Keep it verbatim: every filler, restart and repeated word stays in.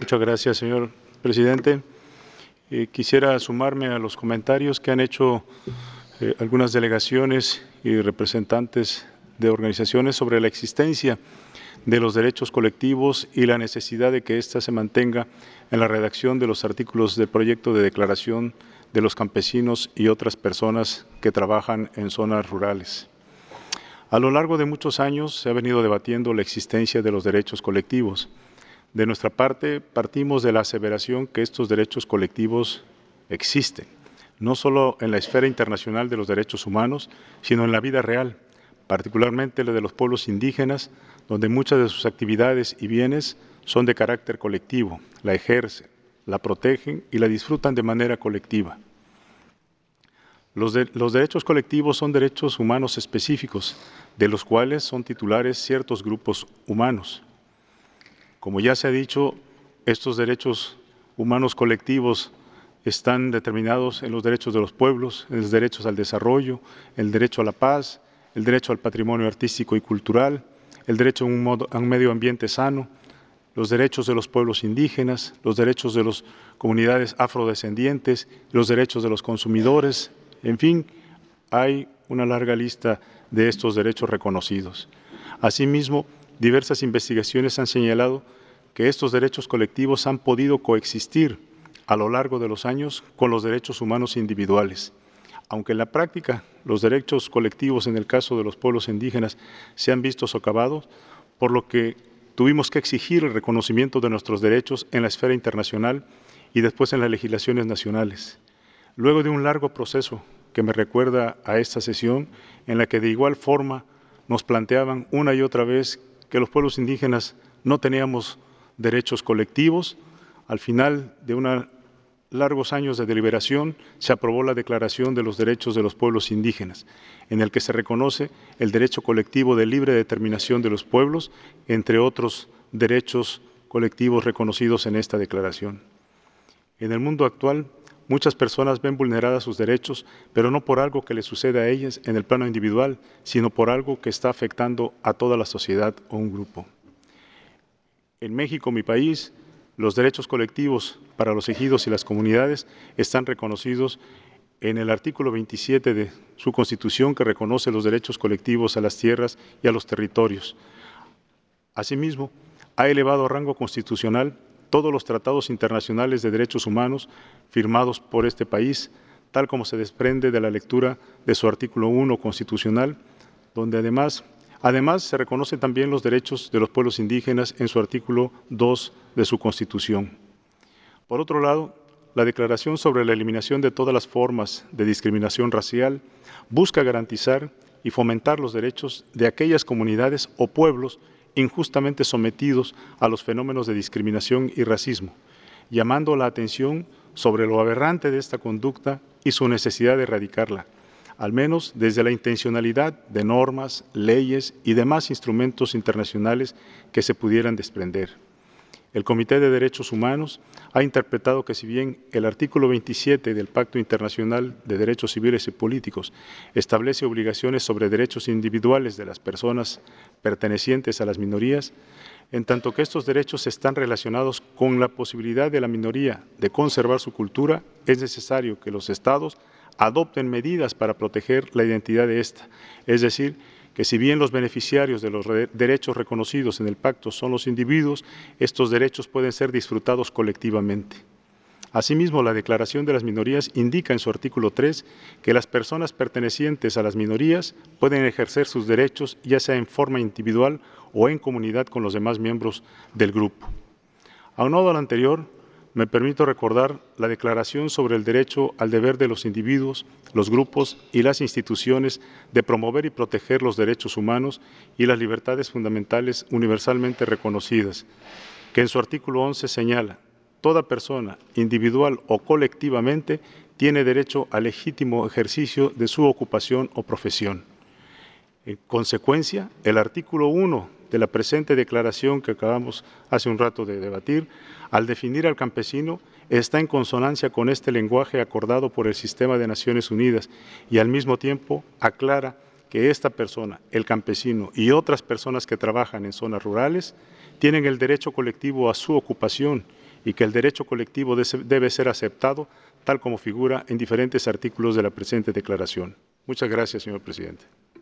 Muchas gracias, señor presidente. Eh, quisiera sumarme a los comentarios que han hecho eh, algunas delegaciones y representantes de organizaciones sobre la existencia de los derechos colectivos y la necesidad de que ésta se mantenga en la redacción de los artículos del proyecto de declaración de los campesinos y otras personas que trabajan en zonas rurales. A lo largo de muchos años se ha venido debatiendo la existencia de los derechos colectivos. De nuestra parte, partimos de la aseveración que estos derechos colectivos existen, no solo en la esfera internacional de los derechos humanos, sino en la vida real, particularmente la de los pueblos indígenas, donde muchas de sus actividades y bienes son de carácter colectivo, la ejercen, la protegen y la disfrutan de manera colectiva. Los, de, los derechos colectivos son derechos humanos específicos, de los cuales son titulares ciertos grupos humanos. Como ya se ha dicho, estos derechos humanos colectivos están determinados en los derechos de los pueblos, en los derechos al desarrollo, el derecho a la paz, el derecho al patrimonio artístico y cultural, el derecho a un, modo, a un medio ambiente sano, los derechos de los pueblos indígenas, los derechos de las comunidades afrodescendientes, los derechos de los consumidores, en fin, hay una larga lista de estos derechos reconocidos. Asimismo, diversas investigaciones han señalado que estos derechos colectivos han podido coexistir a lo largo de los años con los derechos humanos individuales. Aunque en la práctica los derechos colectivos en el caso de los pueblos indígenas se han visto socavados, por lo que tuvimos que exigir el reconocimiento de nuestros derechos en la esfera internacional y después en las legislaciones nacionales. Luego de un largo proceso que me recuerda a esta sesión, en la que de igual forma nos planteaban una y otra vez que los pueblos indígenas no teníamos derechos colectivos, al final de unos largos años de deliberación se aprobó la Declaración de los Derechos de los Pueblos Indígenas, en el que se reconoce el derecho colectivo de libre determinación de los pueblos, entre otros derechos colectivos reconocidos en esta declaración. En el mundo actual, muchas personas ven vulneradas sus derechos, pero no por algo que les sucede a ellas en el plano individual, sino por algo que está afectando a toda la sociedad o un grupo. En México, mi país, los derechos colectivos para los ejidos y las comunidades están reconocidos en el artículo veintisiete de su Constitución, que reconoce los derechos colectivos a las tierras y a los territorios. Asimismo, ha elevado a rango constitucional todos los tratados internacionales de derechos humanos firmados por este país, tal como se desprende de la lectura de su artículo uno constitucional, donde además, además se reconocen también los derechos de los pueblos indígenas en su artículo dos de su Constitución. Por otro lado, la Declaración sobre la eliminación de todas las formas de discriminación racial busca garantizar y fomentar los derechos de aquellas comunidades o pueblos injustamente sometidos a los fenómenos de discriminación y racismo, llamando la atención sobre lo aberrante de esta conducta y su necesidad de erradicarla, al menos desde la intencionalidad de normas, leyes y demás instrumentos internacionales que se pudieran desprender. El Comité de Derechos Humanos ha interpretado que si bien el artículo veintisiete del Pacto Internacional de Derechos Civiles y Políticos establece obligaciones sobre derechos individuales de las personas pertenecientes a las minorías, en tanto que estos derechos están relacionados con la posibilidad de la minoría de conservar su cultura, es necesario que los Estados adopten medidas para proteger la identidad de ésta, es decir, que si bien los beneficiarios de los derechos reconocidos en el pacto son los individuos, estos derechos pueden ser disfrutados colectivamente. Asimismo, la Declaración de las Minorías indica en su artículo tres que las personas pertenecientes a las minorías pueden ejercer sus derechos ya sea en forma individual o en comunidad con los demás miembros del grupo. Aunado a lo anterior, me permito recordar la Declaración sobre el derecho al deber de los individuos, los grupos y las instituciones de promover y proteger los derechos humanos y las libertades fundamentales universalmente reconocidas, que en su artículo once señala: toda persona, individual o colectivamente, tiene derecho al legítimo ejercicio de su ocupación o profesión. En consecuencia, el artículo uno de la presente declaración que acabamos hace un rato de debatir, al definir al campesino, está en consonancia con este lenguaje acordado por el Sistema de Naciones Unidas y al mismo tiempo aclara que esta persona, el campesino y otras personas que trabajan en zonas rurales, tienen el derecho colectivo a su ocupación y que el derecho colectivo debe ser aceptado tal como figura en diferentes artículos de la presente declaración. Muchas gracias, señor presidente.